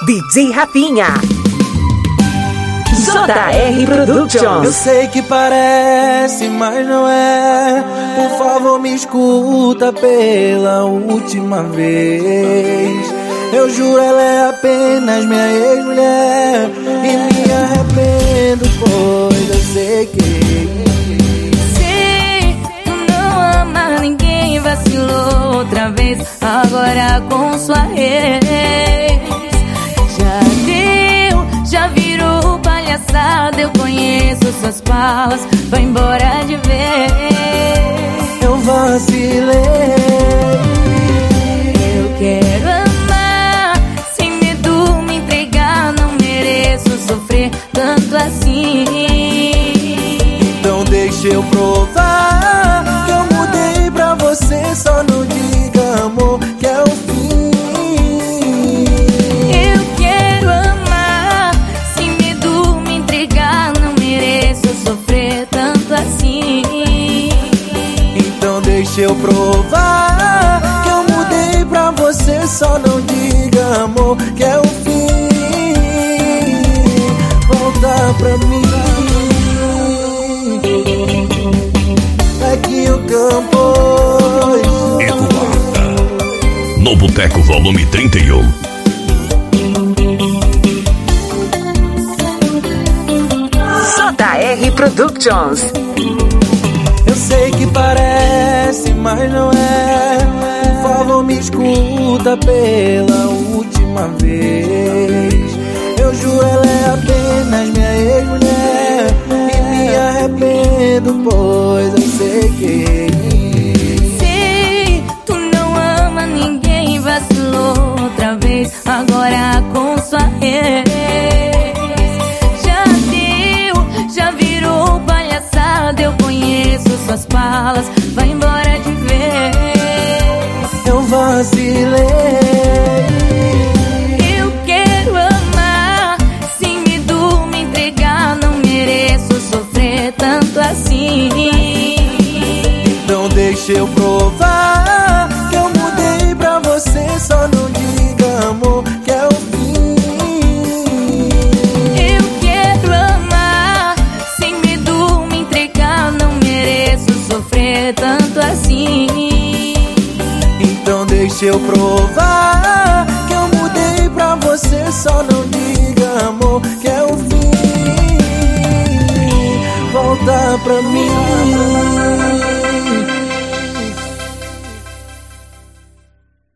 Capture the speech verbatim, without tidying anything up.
D J Rafinha. J R Productions. Eu sei que parece, mas não é. Por favor, me escuta pela última vez. Eu juro, ela é apenas minha ex-mulher. E me arrependo, pois eu sei que sei, tu não ama ninguém, vacilou outra vez. Agora com sua ex já deu, já virou palhaçada. Eu conheço suas falas, vai embora de vez. Eu vacilei. Eu quero amar sem medo, me entregar. Não mereço sofrer tanto assim. Então deixa eu provar que eu mudei pra você. Só não diga, amor, que é o fim. Eu quero amar sem medo, me entregar. Não mereço sofrer tanto assim. Então deixa eu provar que eu mudei pra você. Só não diga, amor, que é o fim. Volta pra mim. Aqui o campo Eduarda no Boteco Volume trinta e um. J R Productions. Eu sei que parece, mas não é. Por favor, me escuta pela última vez. Eu juro, ela é apenas minha ex-mulher. E me arrependo, pois eu sei que sei, tu não ama ninguém, vacilou outra vez. Agora com sua ex já deu, já virou palhaçada. Eu conheço suas falas, vai embora de vez. eu vacilei. Eu quero amar sem medo, me entregar. Não mereço sofrer tanto assim. Então deixa eu provar que eu mudei pra você. Só não diga, amor, que é o fim. Eu quero amar sem medo, me entregar. Não mereço sofrer tanto assim. Então deixa eu provar que eu mudei pra você. Só não diga, amor, que é o fim. Volta pra mim.